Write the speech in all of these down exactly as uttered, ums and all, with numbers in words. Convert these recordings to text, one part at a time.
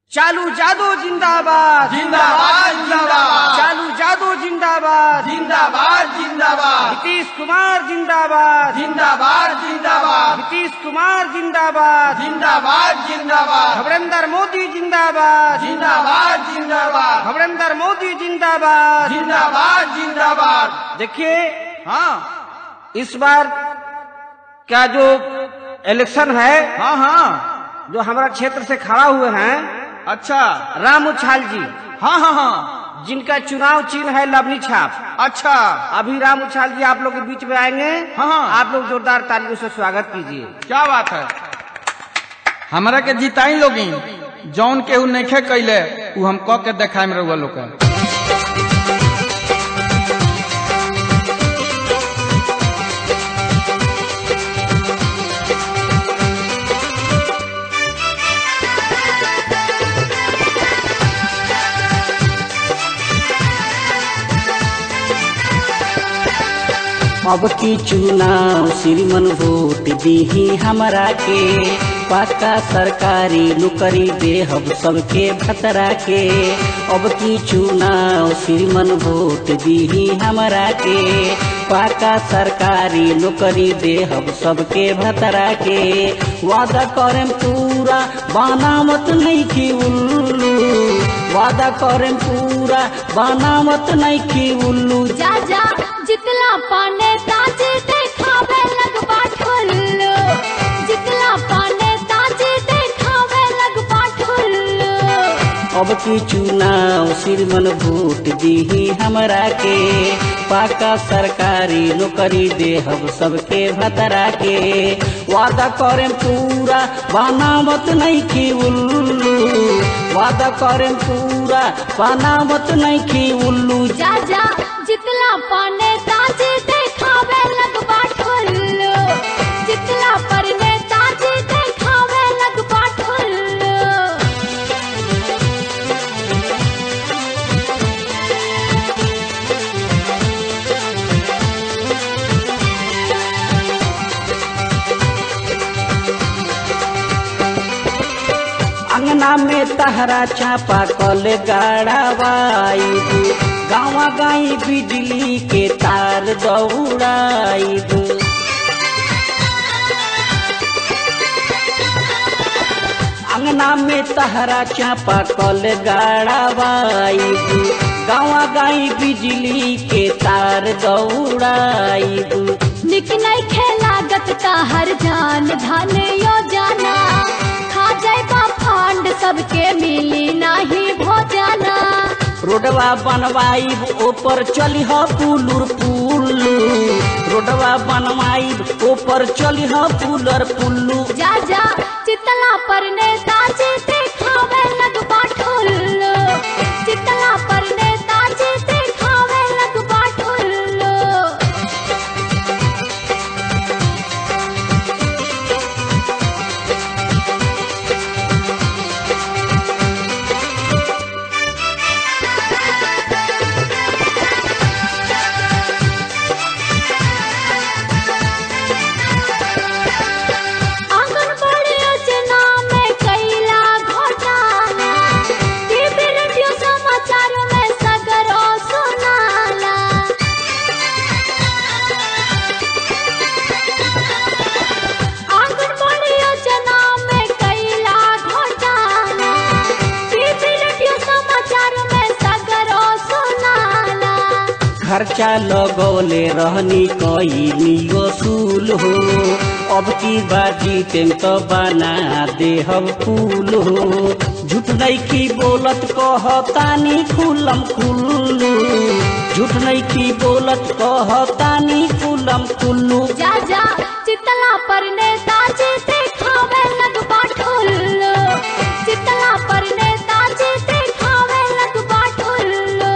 चालू जादू जिंदाबाद जिंदाबाद जिंदाबाद चालू जादू जिंदाबाद जिंदाबाद जिंदाबाद नीतीश कुमार जिंदाबाद जिंदाबाद जिंदाबाद नीतीश कुमार जिंदाबाद जिंदाबाद जिंदाबाद नरेंद्र मोदी जिंदाबाद जिंदाबाद जिंदाबाद नरेंद्र मोदी जिंदाबाद जिंदाबाद जिंदाबाद। देखिए, हाँ इस बार क्या जो इलेक्शन है, हाँ हाँ जो हमारा क्षेत्र से खड़ा हुए हैं अच्छा राम उछाल जी, हाँ हाँ हाँ जिनका चुनाव चिन्ह है लवनी छाप। अच्छा अभी राम उछाल जी आप लोग के बीच में आएंगे। हाँ, हाँ। आप लोग जोरदार तालियों से स्वागत कीजिए। क्या बात है। हमारा के जिताई लोगी जौन केहू नइखे कैले उ हम क के देखाए में रहुआ लोग के। अब की चुनाव श्रीमन वोट दीही हमरा के, पक्का सरकारी नौकरी देहब सबके भतरा के। अब की चुनाव श्रीमन वोट दीही हमरा के, पक्का सरकारी नौकरी देहब सबके भतरा के। वादा करें पूरा बनावत नहीं की उल्लू, वादा करें पूरा बनावत नहीं की उल्लू। जा जा जितला पाने ताजे देखावे लगबा ठुल्लू, जितला पाने ताजे देखावे लगबा ठुल्लू। अब की चुनाव श्रीमन वोट दीही हमरा के, पक्का सरकारी नौकरी देहब सबके भतरा के। वादा करें पूरा बनावत नहीं की उल्लू, वादा करें पूरा बनावत नहीं की उल्लू। जा जा जितला पाने ताजे देखावे लगबा ठुल्लू, जितला परने ताजे देखावे लगबा ठुल्लू। अंगना में तहरा चापा कल गाड़ावाई, गाँव गाई बिजली के तार दौड़ाई। अंगना में तहरा चापा कल गाड़ावाई, गाँव गाई बिजली के तार दौड़ाई। निक नहीं खेलागत ताहर जान धन योजना, खा जाएगा फंड सबके मिली नहीं भोजना। रोडवा बनवाई ऊपर चली ह पुलुर पुल्लू, रोडवा बनवाई ऊपर चली ह पुलर पुल्लू। जा जा चितला परने ताजे देखावे लगबा ठुल्लू, चितला परने ताजे देखावे लगबा ठुल्लू। आंगनबाड़ी योजना में कैला घोटाला, टीवी रेडियो समाचार में सगरो सुनाला। आंगनबाड़ी योजना में कैला घोटाला, टीवी रेडियो समाचार में सगरो सुनाला। खर्चा लगौले रहनी कई वसूल हो, अब की बाजी तेम तो बना देहब फूल हो। झूठ नहीं की बोलत कहतानी खुलम खुल्लू, झूठ नहीं की बोलत कहतानी खुलम खुल्लू। जा जा चितला परने ताजे देखावे लगबा ठुल्लू, चितला परने ताजे देखावे लगबा ठुल्लू।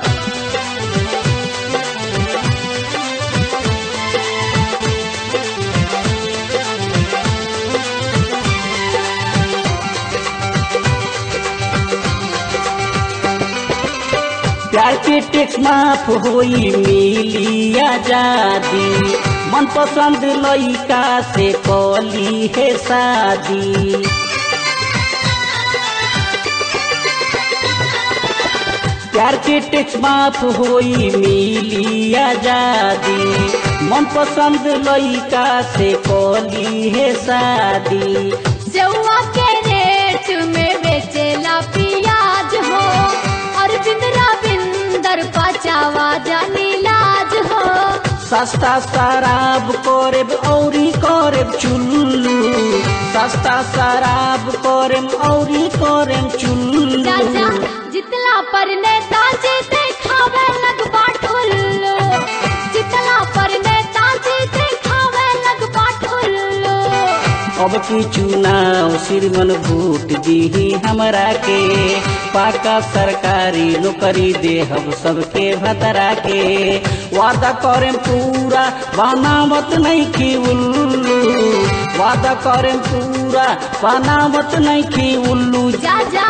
प्यार पे टैक्स माफ होई मिली आजादी, मन पसंद लइका से कली है शादी। प्यार के टैक्स माफ होई मिली आजादी मन पसंद लइका से कली है शादी सेवा के रेट में बेचेला पियाज हो अरविंद रविंदर पचावा जानी लाज हो सस्ता शराब करेब औरी करेब चुल्लू सस्ता शराब करेम औरी करेम चुल्लू चाचा जितला पर नेताजी देखावे लगबा ठुल्लू जितला पर नेताजी देखावे लगबा ठुल्लू अब की चुनाव श्रीमन वोट दी हमरा के पाका सरकारी नौकरी देहब सबके भतरा के वादा करें पूरा बनावत नहीं की उल्लू वादा करें पूरा बनावत नहीं की उल्लू जा जा